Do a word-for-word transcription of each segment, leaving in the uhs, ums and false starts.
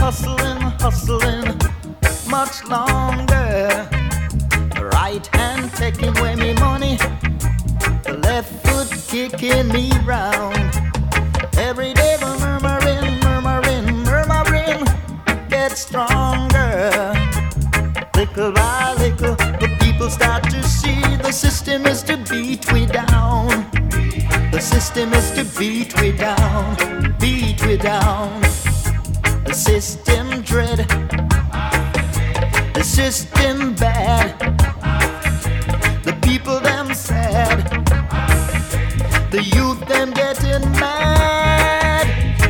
hustling, hustling much longer. The right hand taking away me money, the left foot kicking me round. Every day the murmuring, murmuring, murmuring gets stronger. Little by little, the people start to see the system is to beat we down. The system is to beat we down, beat we down. The system dread, the system bad, the people them sad, the youth them getting mad.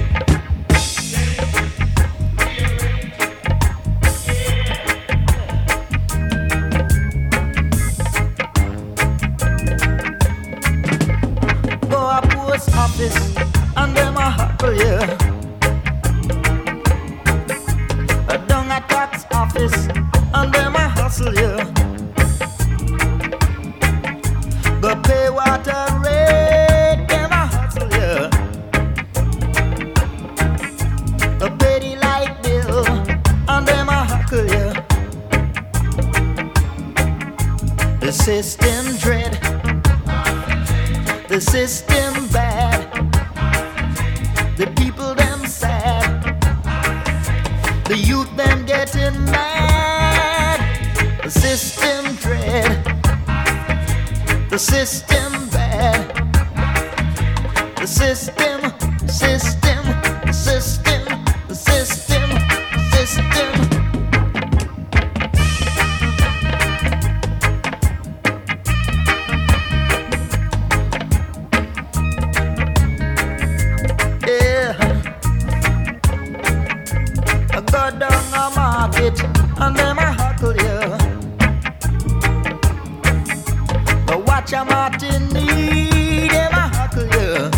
Go a post office and them a hustle yeah. Down a tax office and them a hustle yeah. Go pay water rate, them a hustle yeah. Go pay the light bill and them a hustle yeah. The system dread, the system bad, the people them sad, the youth them getting mad. The system dread, the system bad, the system, system, the system, the system, system. Go down a market and them a huckle yeah. But watch a Martini, them a huckle yeah.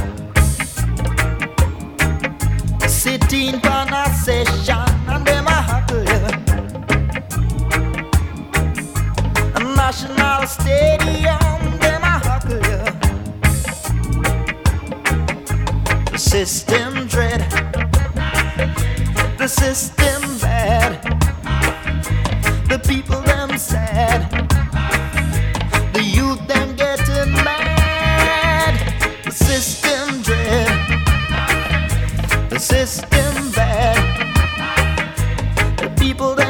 Sitting on a session and them a huckle yeah. A National Stadium, them a huckle yeah. The system dread, the system bad, the people them sad, the youth them getting mad. The system dread, the system bad, the people